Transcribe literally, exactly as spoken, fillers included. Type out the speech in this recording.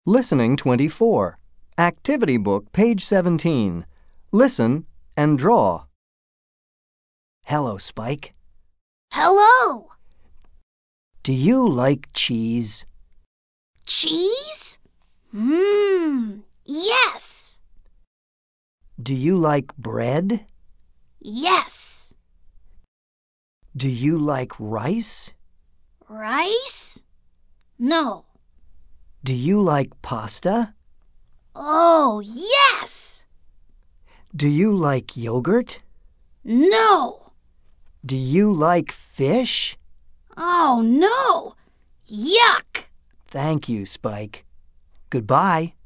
Listening twenty-four. Activity book, page seventeen. Listen and draw. Hello, Spike. Hello. Do you like cheese? Cheese? Mmm, yes. Do you like bread? Yes. Do you like rice? Rice? No. Do you like pasta? Oh, yes. Do you like yogurt? No. Do you like fish? Oh, no. Yuck. Thank you, Spike. Goodbye.